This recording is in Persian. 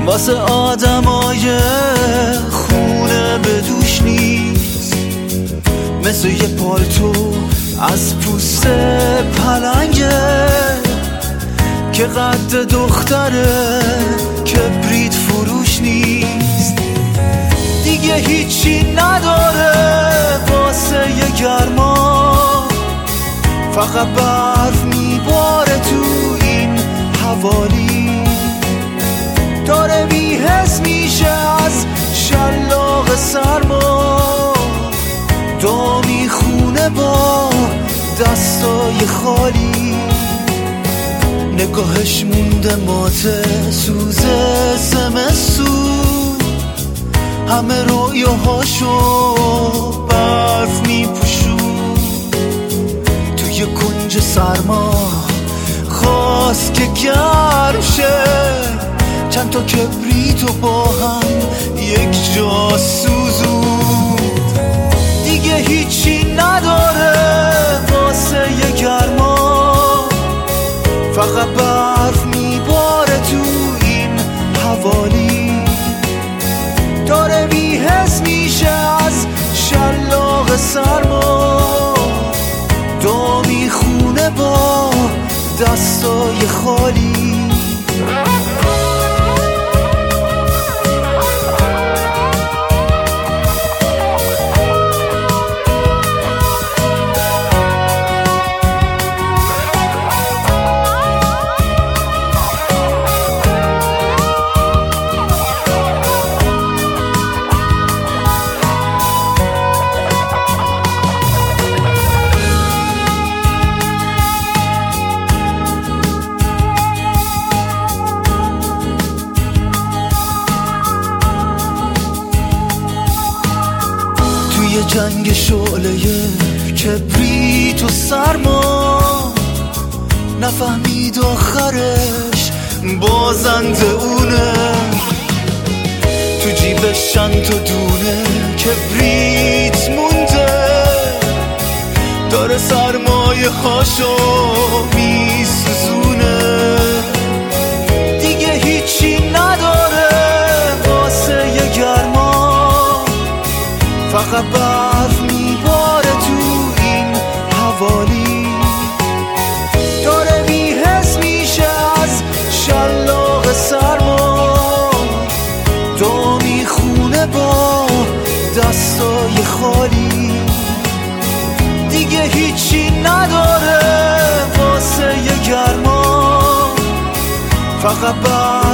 واسه آدمای خونه به دوش نیست، مثل یه پالتو از پوست پلنگه که قد دختره کبریت فروش نیست. دیگه هیچی نداره واسه یه گرما، فقط برف میباره تو این حوالی، داره بی‌حس میشه از شلاق سرما، دو میخونه با دستای خالی، نگاهش مونده ماته سوزه زمستون، همه رویاهاشو برف میپوشون، توی کنج سرما خواست که گرم شه، چند تا کبریتو با هم یک جا سوزوند. دیگه هیچی نداره واسه یه گرما، فقط برف میباره تو این حوالی، داره بی‌حس میشه از شلاق سرما، دو میخونه با دستای خالی. یه جنگ شعله کبریت و سرما، نفهمید آخرش بازنده اونه، تو جیبش چند تا دونه کبریت مونده، داره سرمایه هاشو میسوزونه. دیگه هیچی نداره واسه یه گرما، فقط برف میباره تو این حوالی، داره بی‌حس میشه از شلاق سرما، دو میخونه با دستای خالی. دیگه هیچی نداره واسه یه گرما، فقط برف